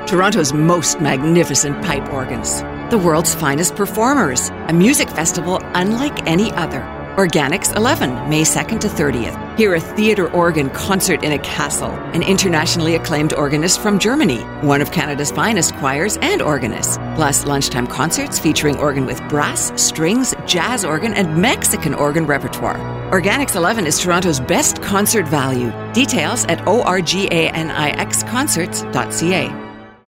Toronto's most magnificent pipe organs, the world's finest performers, a music festival unlike any other. Organics 11, May 2nd to 30th. Hear a theatre organ concert in a castle. An internationally acclaimed organist from Germany, one of Canada's finest choirs and organists. Plus lunchtime concerts featuring organ with brass, strings, jazz organ, and Mexican organ repertoire. Organics 11 is Toronto's best concert value. Details at organixconcerts.ca.